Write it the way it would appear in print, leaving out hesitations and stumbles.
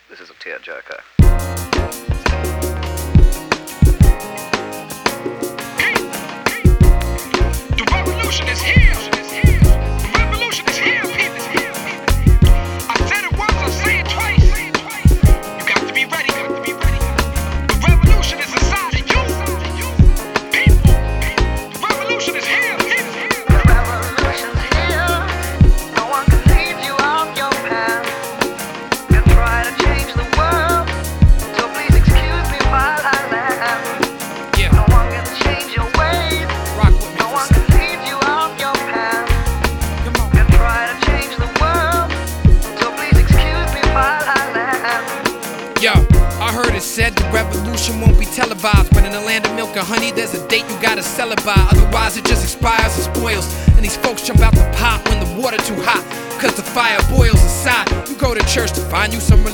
This is a tearjerker. The revolution is here. The revolution is here, people. I said it once, I'll say it twice. You got to be ready. The revolution is inside of you. People, the revolution is here. The revolution's here. No one can lead you off your path. You try to change the world, so please excuse me while I laugh. Yeah. No one can change your ways. Rock with me. No one can lead you off your path. Come on. You try to change the world, so please excuse me while I laugh. Yo, I heard it said the revolution won't be televised, but in the land of milk and honey, there's a date you gotta sell it by. Otherwise, it just expires and spoils. And these folks jump out the pot when the water too hot, cause the fire boils inside. You go to church to find you some religion.